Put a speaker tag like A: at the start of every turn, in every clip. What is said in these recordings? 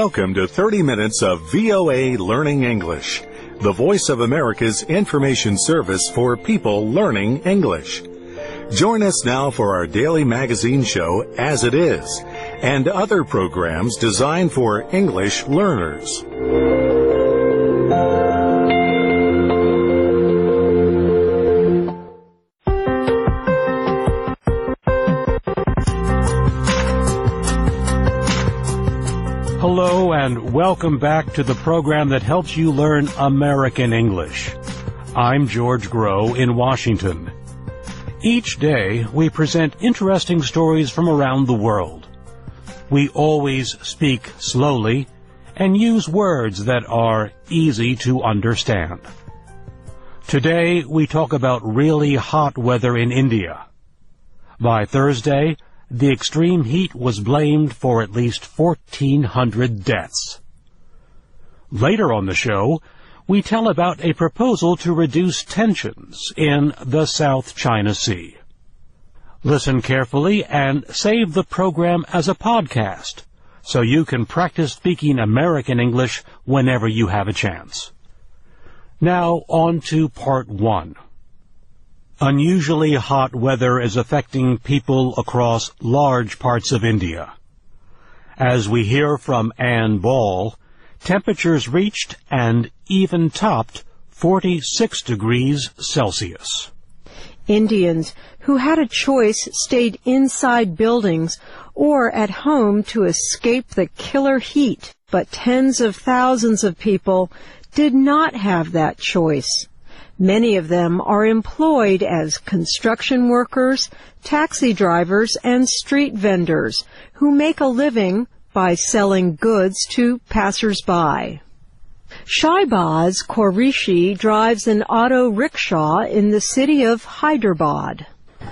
A: Welcome to 30 minutes of VOA Learning English, the voice of America's information service for people learning English. Join us now for our daily magazine show, As It Is, and other programs designed for English learners.
B: Hello and welcome back to the program that helps you learn American English. I'm George Groh in Washington. Each day we present interesting stories from around the world. We always speak slowly and use words that are easy to understand. Today we talk about really hot weather in India. By Thursday, the extreme heat was blamed for at least 1,400 deaths. Later on the show, we tell about a proposal to reduce tensions in the South China Sea. Listen carefully and save the program as a podcast so you can practice speaking American English whenever you have a chance. Now on to part one. Unusually hot weather is affecting people across large parts of India. As we hear from Ann Ball, temperatures reached and even topped 46 degrees Celsius.
C: Indians who had a choice stayed inside buildings or at home to escape the killer heat, but tens of thousands of people did not have that choice. Many of them are employed as construction workers, taxi drivers, and street vendors who make a living by selling goods to passers-by. Shahbaz Qureshi drives an auto rickshaw in the city of Hyderabad.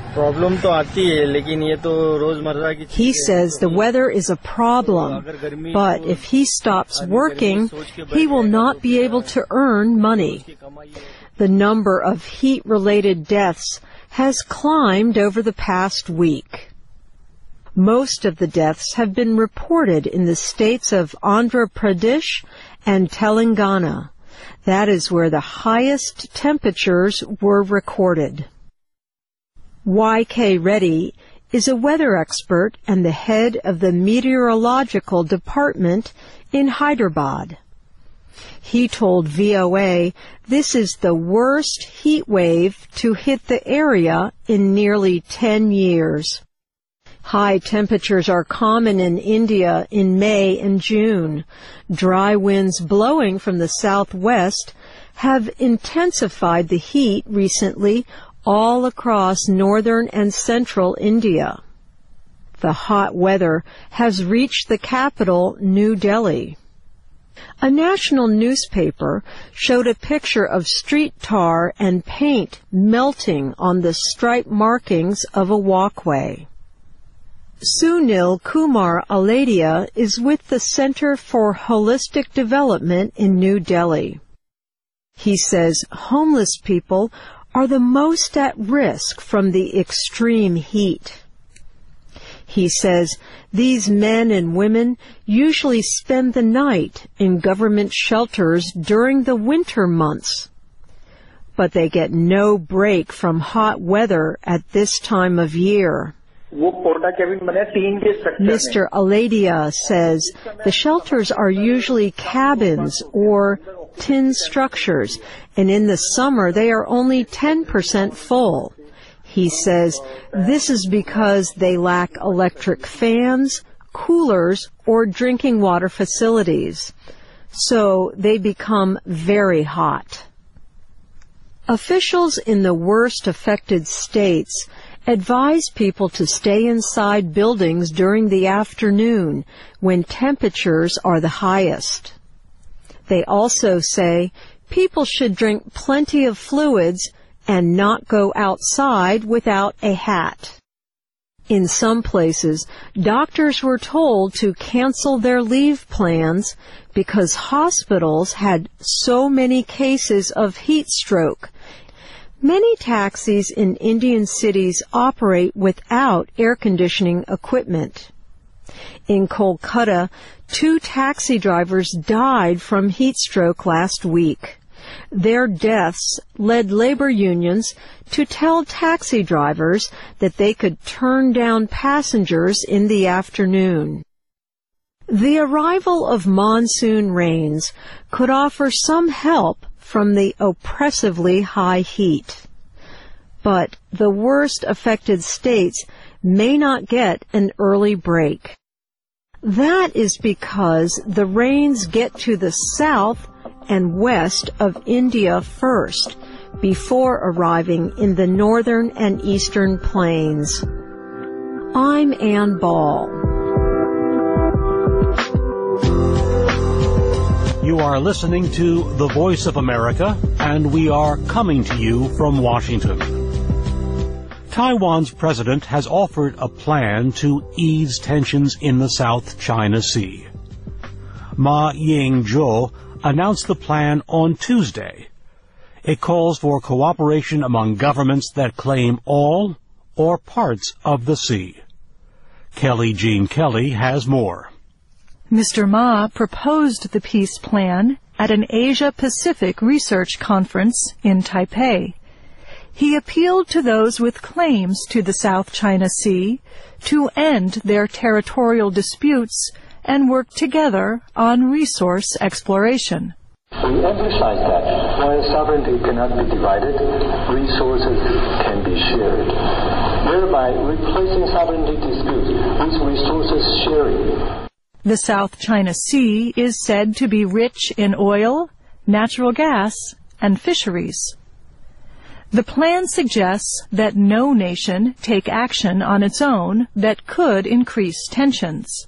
C: He says the weather is a problem, but if he stops working, he will not be able to earn money. The number of heat-related deaths has climbed over the past week. Most of the deaths have been reported in the states of Andhra Pradesh and Telangana. That is where the highest temperatures were recorded. Y.K. Reddy is a weather expert and the head of the meteorological department in Hyderabad. He told VOA this is the worst heat wave to hit the area in nearly 10 years. High temperatures are common in India in May and June. Dry winds blowing from the southwest have intensified the heat recently all across northern and central India. The hot weather has reached the capital, New Delhi. A national newspaper showed a picture of street tar and paint melting on the stripe markings of a walkway. Sunil Kumar Aladia is with the Center for Holistic Development in New Delhi. He says homeless people are the most at risk from the extreme heat. He says these men and women usually spend the night in government shelters during the winter months, but they get no break from hot weather at this time of year. Mr. Aladia says the shelters are usually cabins or tin structures, and in the summer they are only 10% full. He says this is because they lack electric fans, coolers, or drinking water facilities. So they become very hot. Officials in the worst affected states advise people to stay inside buildings during the afternoon when temperatures are the highest. They also say people should drink plenty of fluids and not go outside without a hat. In some places, doctors were told to cancel their leave plans because hospitals had so many cases of heat stroke. Many taxis in Indian cities operate without air conditioning equipment. In Kolkata, 2 taxi drivers died from heat stroke last week. Their deaths led labor unions to tell taxi drivers that they could turn down passengers in the afternoon. The arrival of monsoon rains could offer some help from the oppressively high heat. But the worst affected states may not get an early break. That is because the rains get to the south and west of India first, before arriving in the northern and eastern plains. I'm Ann Ball.
B: You are listening to The Voice of America, and we are coming to you from Washington. Taiwan's president has offered a plan to ease tensions in the South China Sea. Ma Ying-jeou announced the plan on Tuesday. It calls for cooperation among governments that claim all or parts of the sea. Kelly Jean Kelly has more.
D: Mr. Ma proposed the peace plan at an Asia-Pacific research conference in Taipei. He appealed to those with claims to the South China Sea to end their territorial disputes and work together on resource exploration.
E: We emphasize that while sovereignty cannot be divided, resources can be shared, thereby replacing sovereignty disputes with resources sharing.
D: The South China Sea is said to be rich in oil, natural gas, and fisheries. The plan suggests that no nation take action on its own that could increase tensions.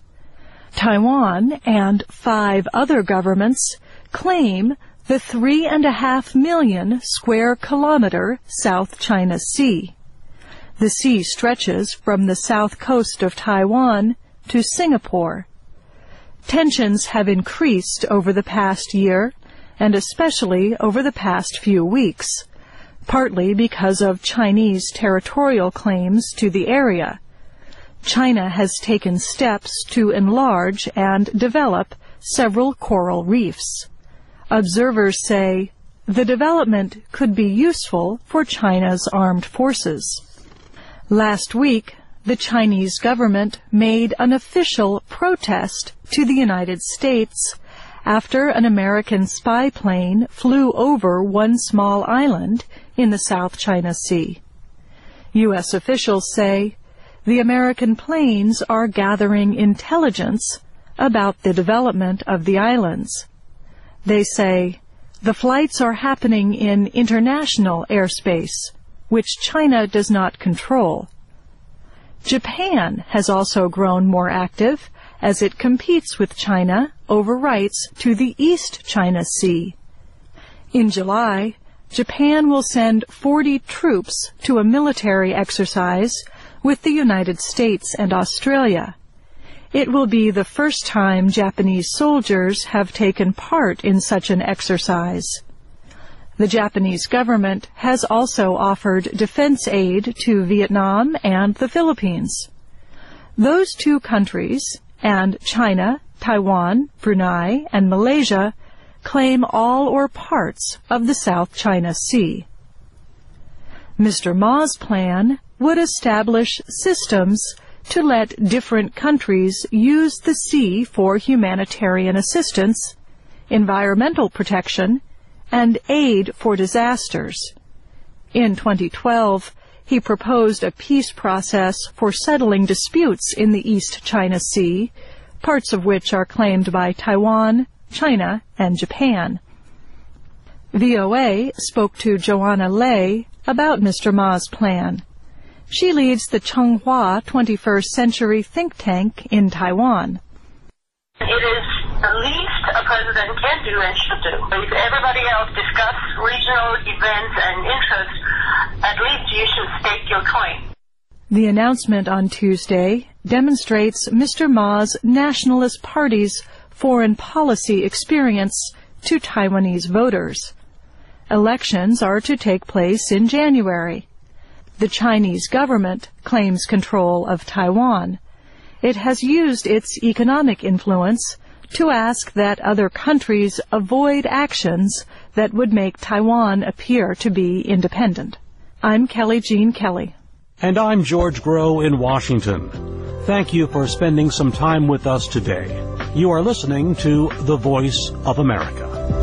D: Taiwan and 5 other governments claim the 3.5 million square kilometer South China Sea. The sea stretches from the south coast of Taiwan to Singapore. Tensions have increased over the past year, and especially over the past few weeks, partly because of Chinese territorial claims to the area. China has taken steps to enlarge and develop several coral reefs. Observers say the development could be useful for China's armed forces. Last week, the Chinese government made an official protest to the United States after an American spy plane flew over one small island in the South China Sea. U.S. officials say the American planes are gathering intelligence about the development of the islands. They say the flights are happening in international airspace, which China does not control. Japan has also grown more active as it competes with China over rights to the East China Sea. In July, Japan will send 40 troops to a military exercise with the United States and Australia. It will be the first time Japanese soldiers have taken part in such an exercise. The Japanese government has also offered defense aid to Vietnam and the Philippines. Those 2 countries, and China, Taiwan, Brunei, and Malaysia, claim all or parts of the South China Sea. Mr. Ma's plan would establish systems to let different countries use the sea for humanitarian assistance, environmental protection, and aid for disasters. In 2012, he proposed a peace process for settling disputes in the East China Sea, parts of which are claimed by Taiwan, China, and Japan. VOA spoke to Joanna Lei about Mr. Ma's plan. She leads the Changhua 21st Century think tank in Taiwan.
F: It is the least a president can do and should do. If everybody else discuss regional events and interests, at least you should stake your claim.
D: The announcement on Tuesday demonstrates Mr. Ma's Nationalist Party's foreign policy experience to Taiwanese voters. Elections are to take place in January. The Chinese government claims control of Taiwan, It has used its economic influence to ask that other countries avoid actions that would make Taiwan appear to be independent. I'm Kelly Jean Kelly.
B: And I'm George Grow in Washington. Thank you for spending some time with us today. You are listening to The Voice of America.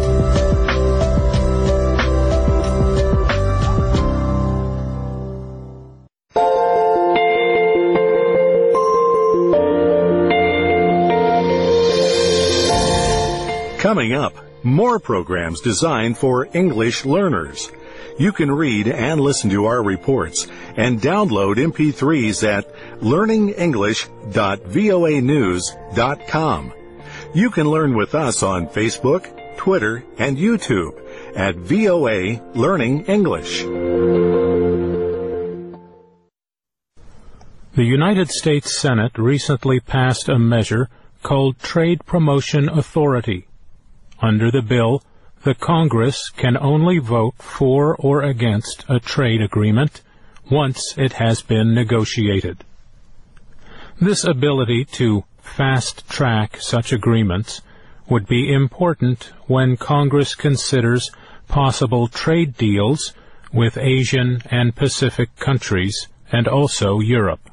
A: Coming up, more programs designed for English learners. You can read and listen to our reports and download MP3s at learningenglish.voanews.com. You can learn with us on Facebook, Twitter, and YouTube at VOA Learning English.
G: The United States Senate recently passed a measure called Trade Promotion Authority. Under the bill, the Congress can only vote for or against a trade agreement once it has been negotiated. This ability to fast-track such agreements would be important when Congress considers possible trade deals with Asian and Pacific countries and also Europe.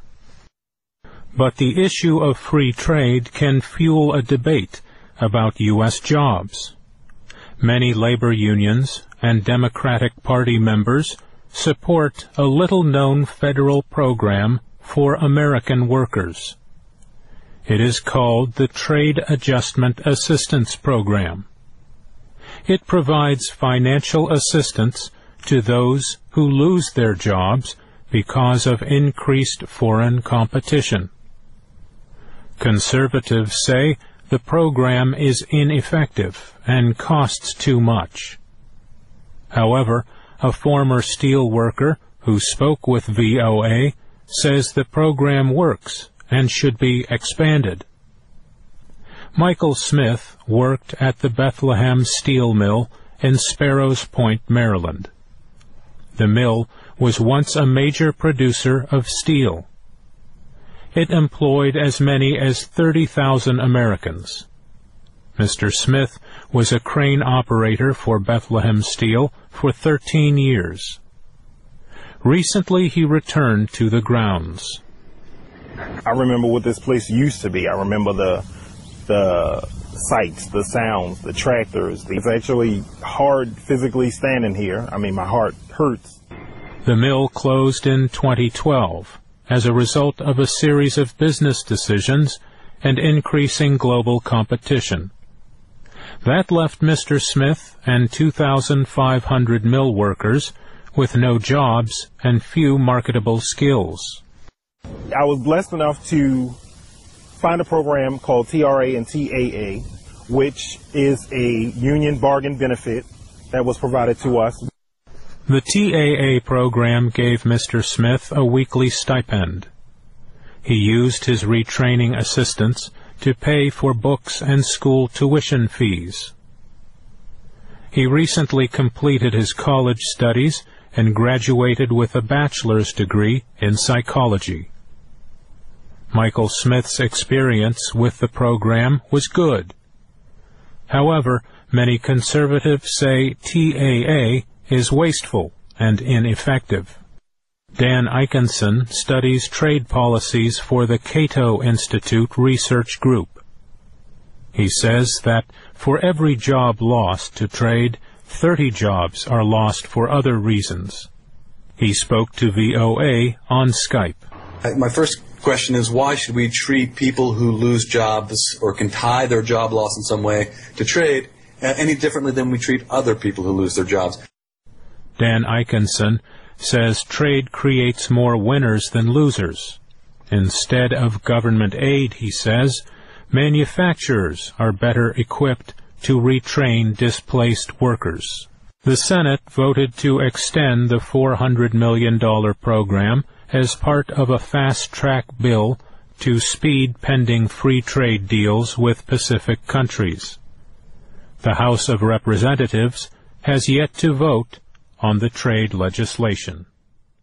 G: But the issue of free trade can fuel a debate about U.S. jobs. Many labor unions and Democratic Party members support a little-known federal program for American workers. It is called the Trade Adjustment Assistance Program. It provides financial assistance to those who lose their jobs because of increased foreign competition. Conservatives say the program is ineffective and costs too much. However, a former steel worker who spoke with VOA says the program works and should be expanded. Michael Smith worked at the Bethlehem Steel Mill in Sparrows Point, Maryland. The mill was once a major producer of steel. It employed as many as 30,000 Americans. Mr. Smith was a crane operator for Bethlehem Steel for 13 years. Recently, he returned to the grounds.
H: I remember what this place used to be. I remember the sights, the sounds, the tractors. It's actually hard physically standing here. I mean, my heart hurts.
G: The mill closed in 2012. As a result of a series of business decisions and increasing global competition. That left Mr. Smith and 2,500 mill workers with no jobs and few marketable skills.
H: I was blessed enough to find a program called TRA and TAA, which is a union bargain benefit that was provided to us.
G: The TAA program gave Mr. Smith a weekly stipend. He used his retraining assistance to pay for books and school tuition fees. He recently completed his college studies and graduated with a bachelor's degree in psychology. Michael Smith's experience with the program was good. However, many conservatives say TAA is wasteful and ineffective. Dan Ikenson studies trade policies for the Cato Institute Research Group. He says that for every job lost to trade, 30 jobs are lost for other reasons. He spoke to VOA on Skype.
I: My first question is, why should we treat people who lose jobs or can tie their job loss in some way to trade any differently than we treat other people who lose their jobs?
G: Dan Ikenson says trade creates more winners than losers. Instead of government aid, he says, manufacturers are better equipped to retrain displaced workers. The Senate voted to extend the $400 million program as part of a fast-track bill to speed pending free trade deals with Pacific countries. The House of Representatives has yet to vote on the trade legislation.